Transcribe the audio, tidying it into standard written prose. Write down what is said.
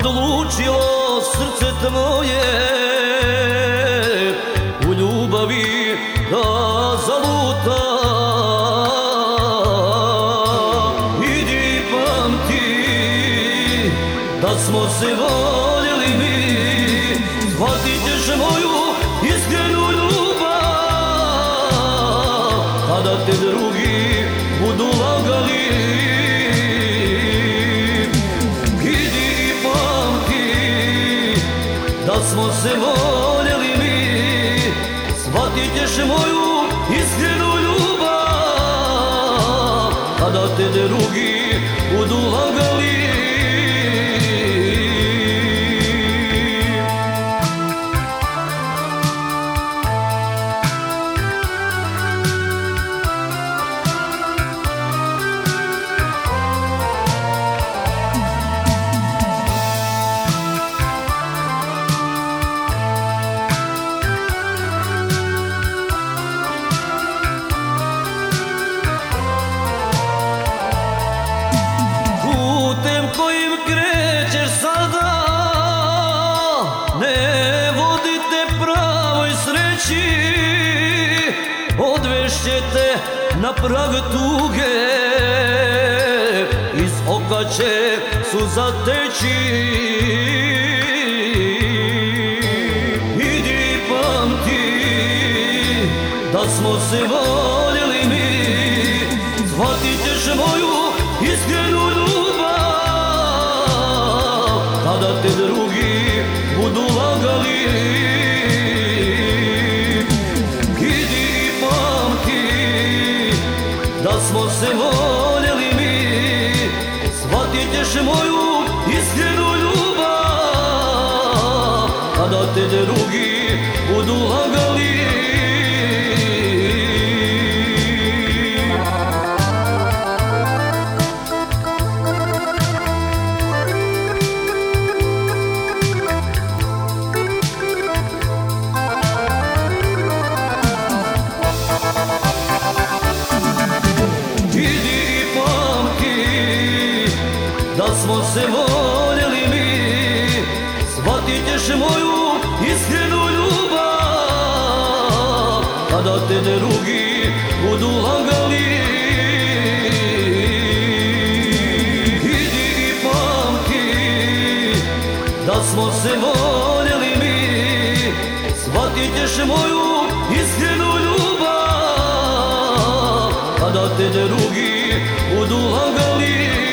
odlučilo srce tvoje u ljubavi da zaluta. Idi pamti da smo se voljeli mi, shvatit ćeš moju iskrenu ljubav kada te drugi budu lagali. Idi pamti da smo se voljeli mi, shvatit ćeš moju iskrenu ljubav kada te drugi budu lagali. Putem kojim krećeš sada ne vodite pravoj sreći, odvešće te na prag tuge, iz oka će suza teći. Idi pamti da smo se voljeli mi, shvatit ćeš moju iskrenu ljubav kada te drugi budu lagali. Idi pamti da smo se voljeli mi, shvatit ćeš moju iskrenu ljubav kada te drugi budu lagali. Da smo se voljeli mi, shvatit ćeš moju iskrenu ljubav kada te drugi budu lagali. Idi pamti da smo se voljeli mi, shvatit ćeš moju iskrenu ljubav kada te drugi budu lagali.